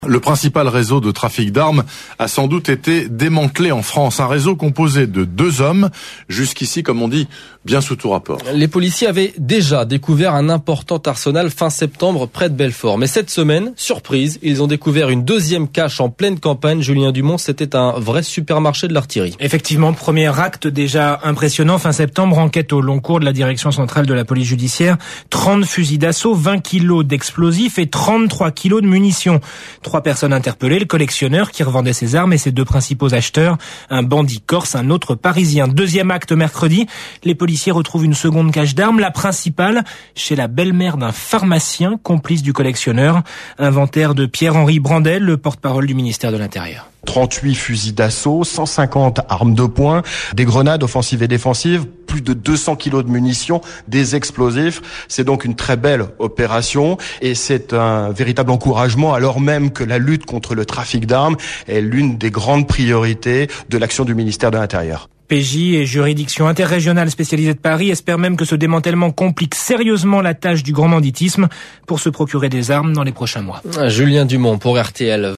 Le principal réseau de trafic d'armes a sans doute été démantelé en France. Un réseau composé de 2 hommes, jusqu'ici, comme on dit, bien sous tout rapport. Les policiers avaient déjà découvert un important arsenal fin septembre près de Belfort. Mais cette semaine, surprise, ils ont découvert une deuxième cache en pleine campagne. Julien Dumont, c'était un vrai supermarché de l'artillerie. Effectivement, premier acte déjà impressionnant. Fin septembre, enquête au long cours de la direction centrale de la police judiciaire. 30 fusils d'assaut, 20 kilos d'explosifs et 33 kilos de munitions. 3 personnes interpellées, le collectionneur qui revendait ses armes et ses 2 principaux acheteurs, un bandit corse, un autre parisien. Deuxième acte mercredi, les policiers retrouvent une seconde cache d'armes, la principale chez la belle-mère d'un pharmacien, complice du collectionneur. Inventaire de Pierre-Henri Brandel, le porte-parole du ministère de l'Intérieur. 38 fusils d'assaut, 150 armes de poing, des grenades offensives et défensives, plus de 200 kilos de munitions, des explosifs. C'est donc une très belle opération et c'est un véritable encouragement alors même que la lutte contre le trafic d'armes est l'une des grandes priorités de l'action du ministère de l'Intérieur. PJ et juridiction interrégionale spécialisée de Paris espèrent même que ce démantèlement complique sérieusement la tâche du grand banditisme pour se procurer des armes dans les prochains mois. Julien Dumont pour RTL.